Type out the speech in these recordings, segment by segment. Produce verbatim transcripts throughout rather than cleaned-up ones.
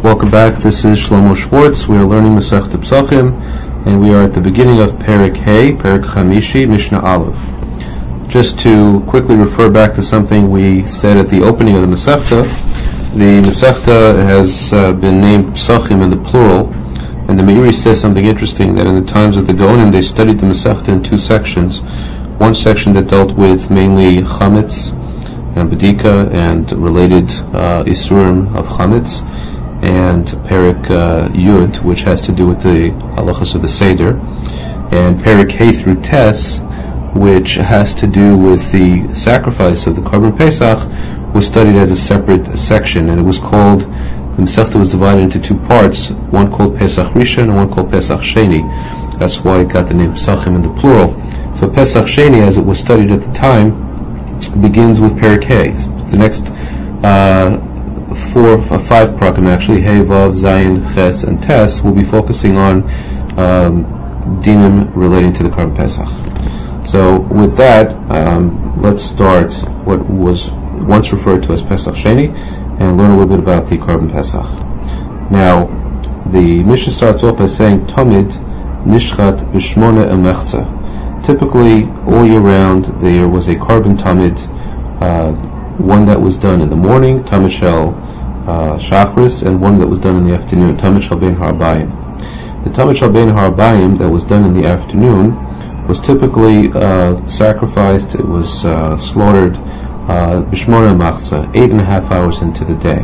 Welcome back. This is Shlomo Schwartz. We are learning Masechta Pesachim, and we are at the beginning of Perek Hey, Perek Chamishi, Mishnah Aleph. Just to quickly refer back to something we said at the opening of the Masechta, the Masechta has uh, been named Pesachim in the plural, and the Meiri says something interesting, that in the times of the Gaonim they studied the Masechta in two sections. One section that dealt with mainly Chametz and Bedika and related uh, Isurim of Chametz, and Perek uh, Yud, which has to do with the halachas of the Seder, and Perek Hey through Tes, which has to do with the sacrifice of the Korban Pesach, was studied as a separate section, and it was called, the Masechta was divided into two parts, one called Pesach Rishon and one called Pesach Sheni. That's why it got the name Pesachim in the plural. So Pesach Sheni, as it was studied at the time, begins with Perek Hey. The next uh, four, uh, five prakim actually, Hey, Vav, Zayin, Ches, and Tes, will be focusing on um, dinim relating to the Korban Pesach. So with that, um, let's start what was once referred to as Pesach Sheni and learn a little bit about the Korban Pesach. Now, the Mishnah starts off by saying Tamid Nishchat B'Shmona Emechza. Typically, all year round, there was a Korban Tamid, uh, one that was done in the morning, Tamid Shel uh, Shachris, and one that was done in the afternoon, Tamid Shel Bein Harabayim. The Tamid Shel Bein Harabayim that was done in the afternoon was typically uh, sacrificed, it was uh, slaughtered B'Shmona Machza, eight and a half hours into the day.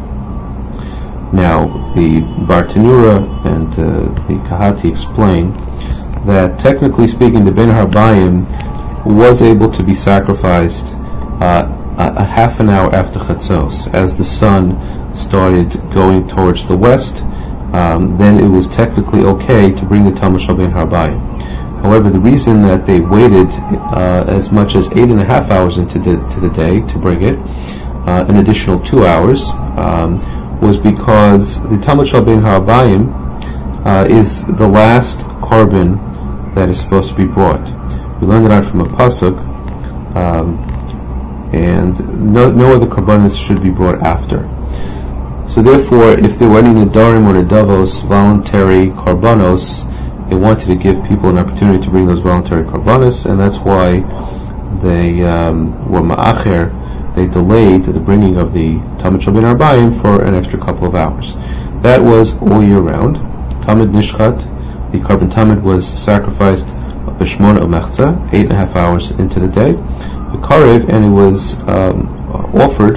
Now, the Bartanura and uh, the Kahati explain that technically speaking, the Ben Harbayim was able to be sacrificed uh, a, a half an hour after Chatzos, as the sun started going towards the west. Um, then it was technically okay to bring the Tamid Shel Bein Harbayim. However, the reason that they waited uh, as much as eight and a half hours into the, to the day to bring it, uh, an additional two hours, um, was because the Tamid Shel Bein Harabayim uh, is the last korban that is supposed to be brought. We learned it out from a pasuk, um, and no, no other korbanos should be brought after. So therefore, if there were any nedarim or nedavos, voluntary korbanos, they wanted to give people an opportunity to bring those voluntary korbanos, and that's why they um, were ma'acher. They delayed the bringing of the Tamid Shel Bein Harabayim for an extra couple of hours. That was all year round. Tamid Nishchat, the Korban Tamid, was sacrificed B'Shmona Umechza, eight and a half hours into the day. The Karev, and it was um, offered.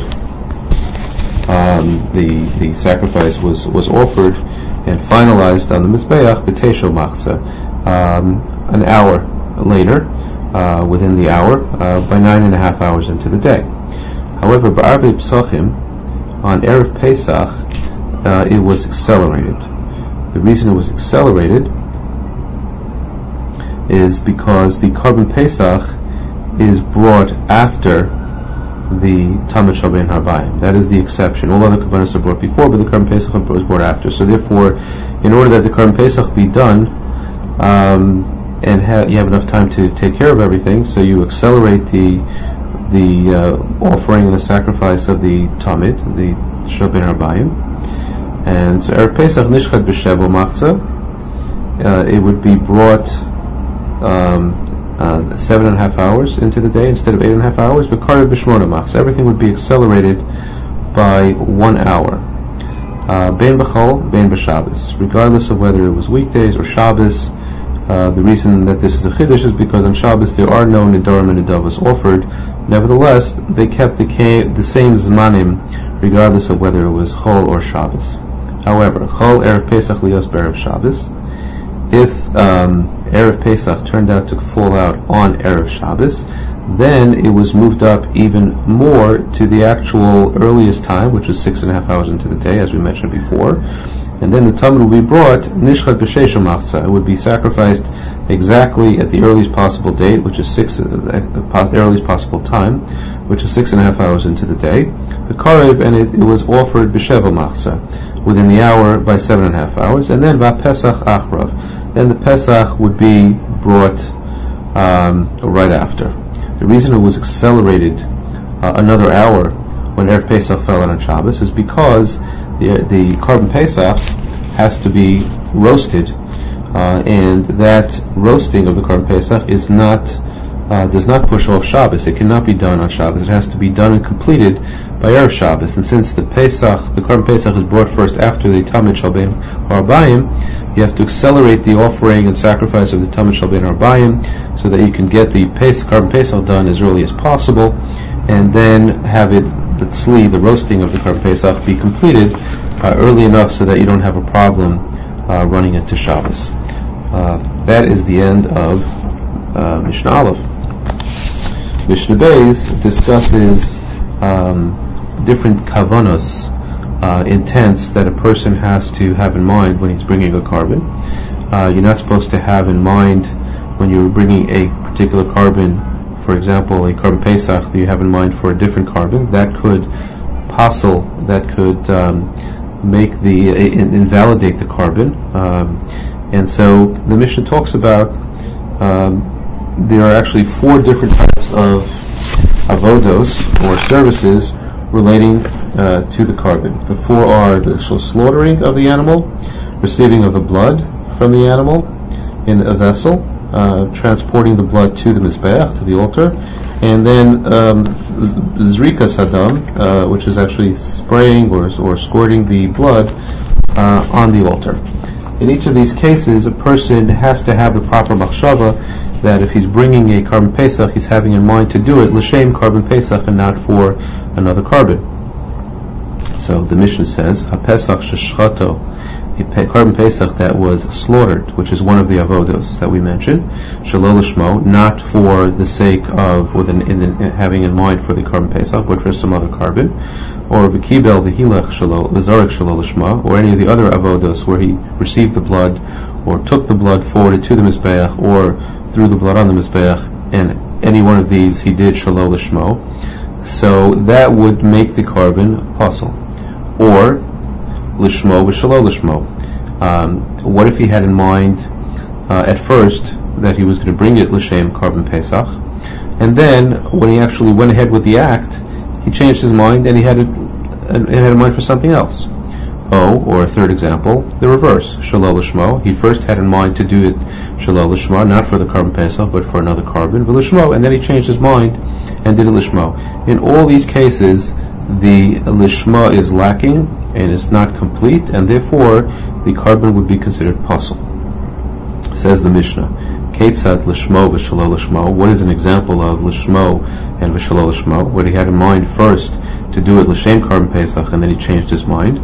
Um, the the sacrifice was was offered and finalized on the Mizbeach B'Teisho Machza, um, an hour later, uh, within the hour, uh, by nine and a half hours into the day. However, Ba'arvei Pesachim, on Erev Pesach, uh, it was accelerated. The reason it was accelerated is because the Korban Pesach is brought after the Tamid Shel Bein Harabayim. That is the exception. All other korbanos are brought before, but the Korban Pesach was brought after. So therefore, in order that the Korban Pesach be done, um, and ha- you have enough time to take care of everything, so you accelerate the the uh, offering and the sacrifice of the Tamid, the Shel Bein Harabayim. And so Erev Pesach Nishchat B'Sheva Machza, uh, it would be brought um, Uh, seven and a half hours into the day instead of eight and a half hours, but Karev B'Shmona Machza, everything would be accelerated by one hour. Bein B'Chol, Bein B'Shabbos, regardless of whether it was weekdays or Shabbos. Uh, the reason that this is a chiddush is because on Shabbos there are no nedarim and nedavos offered. Nevertheless, they kept the, the same zmanim, regardless of whether it was Chol or Shabbos. However, Chol Erev Pesach Lios B'Erev Shabbos. If um, Erev Pesach turned out to fall out on Erev Shabbos, then it was moved up even more to the actual earliest time, which was six and a half hours into the day, as we mentioned before. And then the Tamid would be brought Nishchat B'Shesha Machza. It would be sacrificed exactly at the earliest possible date, which is six, uh, the earliest possible time, which is six and a half hours into the day. The Karev, and it, it was offered B'Sheva Machza, within the hour by seven and a half hours. And then Va Pesach Achrav. Then the Pesach would be brought um, right after. The reason it was accelerated uh, another hour when Erev Pesach fell on Shabbos is because the, the Korban Pesach has to be roasted, uh, and that roasting of the Korban Pesach is not uh, does not push off Shabbos. It cannot be done on Shabbos. It has to be done and completed by Erev Shabbos. And since the Pesach, the Korban Pesach is brought first after the Tamid Shel Bein Harbayim, you have to accelerate the offering and sacrifice of the Tamid Shel Bein Harbayim so that you can get the Pesach, Korban Pesach done as early as possible, and then have it, the tzli, the roasting of the Korban Pesach, be completed uh, early enough so that you don't have a problem uh, running into Shabbos. Uh, that is the end of uh, Mishnah Aleph. Mishnah Beis discusses um, different kavanos, uh, intents that a person has to have in mind when he's bringing a carbon. Uh, you're not supposed to have in mind when you're bringing a particular carbon, for example, a Korban Pesach that you have in mind for a different carbon. That could passel, that could um, make the uh, invalidate the carbon. Um, and so the Mishnah talks about um, there are actually four different types of avodos or services relating uh, to the carbon. The four are the actual slaughtering of the animal, receiving of the blood from the animal in a vessel, uh, transporting the blood to the mizbeach, to the altar, and then um, zrikas hadam, uh, which is actually spraying or, or squirting the blood uh, on the altar. In each of these cases, a person has to have the proper machshava that if he's bringing a Korban Pesach, he's having in mind to do it l'shem Korban Pesach and not for another carbon. So the Mishnah says, HaPesach sheshchato, a Korban Pesach that was slaughtered, which is one of the avodos that we mentioned, shelo l'shmo, not for the sake of, with an, in, in, having in mind for the Korban Pesach, but for some other carbon, or v'kibel v'hilach shelo, v'zarek shelo l'shma, or any of the other avodos where he received the blood, or took the blood forwarded to the mizbeach, or threw the blood on the mizbeach, and any one of these he did shelo l'shmo. So that would make the carbon passel. Or lishmo v'shelo lishmo. Um, what if he had in mind uh, at first that he was going to bring it l'shem Korban Pesach, and then when he actually went ahead with the act, he changed his mind and he had it, uh, he had in mind for something else. Oh, or a third example, the reverse, shelo lishmo. He first had in mind to do it shelo lishmo, not for the Korban Pesach, but for another carbon, v'lishmo, and then he changed his mind and did it lishmo. In all these cases, the lishma is lacking and it's not complete, and therefore the carbon would be considered passel. Says the Mishnah, Ketzad lishmo v'shelo lishmo. What is an example of lishmo and v'shelo lishmo? What he had in mind first to do it l'shem Korban Pesach, and then he changed his mind.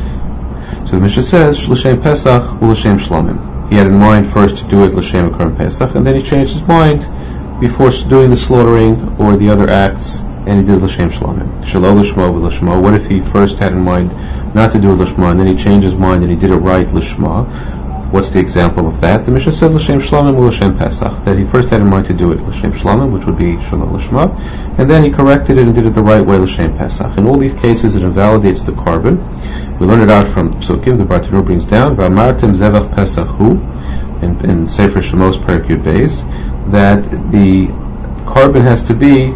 So the Mishnah says l'shem Pesach u'l'shem shlomim. He had in mind first to do it l'shem Korban Pesach, and then he changed his mind before doing the slaughtering or the other acts, and he did l'shem shlomim. Shelo l'shmo v'l'shmo. What if he first had in mind not to do l'shma, and then he changed his mind and he did it right l'shma? What's the example of that? The Mishnah says l'shem shlomim u'l'shem Pesach, that he first had in mind to do it l'shem shlomim, which would be shelo l'shma, and then he corrected it and did it the right way l'shem Pesach. In all these cases, it invalidates the carbon. We learn it out from Psukim. The Bartanur brings down v'amartem zevach Pesach hu in, in Sefer Shemos Perek Yud Beis, that the carbon has to be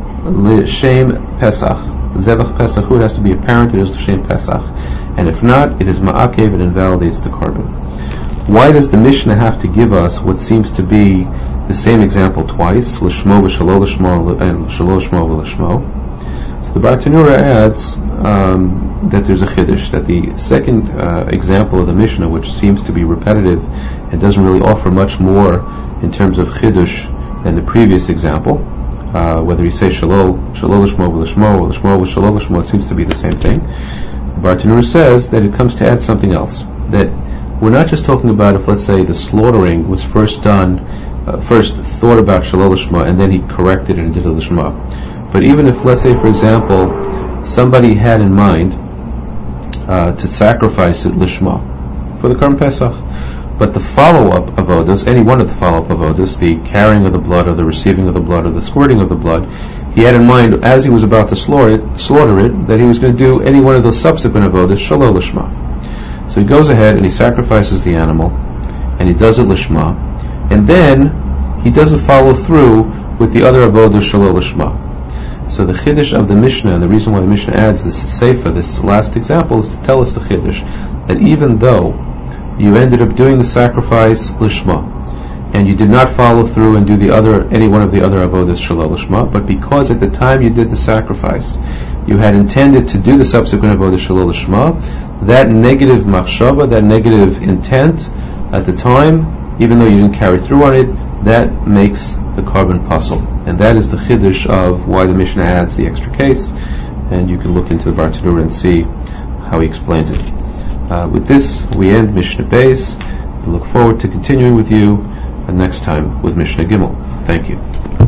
l'shem Pesach. Zevach Pesach hu, it has to be apparent it is l'shem Pesach, and if not, it is ma'akev, it invalidates the carbon. Why does the Mishnah have to give us what seems to be the same example twice, l'shmo v'shelo l'shmo and shelo l'shmo v'l'shmo? So the Bartanura adds um, that there's a chiddush, that the second uh, example of the Mishnah, which seems to be repetitive and doesn't really offer much more in terms of chiddush than the previous example, uh, whether you say shelo shelo l'shmo v'l'shmo or l'shmo v'shelo l'shmo, it seems to be the same thing. The Bartanura says that it comes to add something else, that we're not just talking about if, let's say, the slaughtering was first done, uh, first thought about shelo l'shma, and then he corrected it and did it l'shma. But even if, let's say, for example, somebody had in mind uh, to sacrifice it l'shma for the Korban Pesach, but the follow-up avodas, any one of the follow-up avodas, the carrying of the blood or the receiving of the blood or the squirting of the blood, he had in mind as he was about to slaughter it, slaughter it that he was going to do any one of those subsequent avodas shelo l'shma. So he goes ahead and he sacrifices the animal, and he does it lishma, and then he doesn't follow through with the other avodah shelo lishma. So the Chiddush of the Mishnah, and the reason why the Mishnah adds this Seifa, this last example, is to tell us the Chiddush, that even though you ended up doing the sacrifice Lishma, and you did not follow through and do the other, any one of the other avodas Shalol Lishma, but because at the time you did the sacrifice, you had intended to do the subsequent avodas Shalol Lishma, that negative machshava, that negative intent at the time, even though you didn't carry through on it, that makes the carbon puzzle. And that is the chiddush of why the Mishnah adds the extra case, and you can look into the Bartanura and see how he explains it. Uh, with this, we end Mishnah Beis. We look forward to continuing with you uh, next time with Mishnah Gimel. Thank you.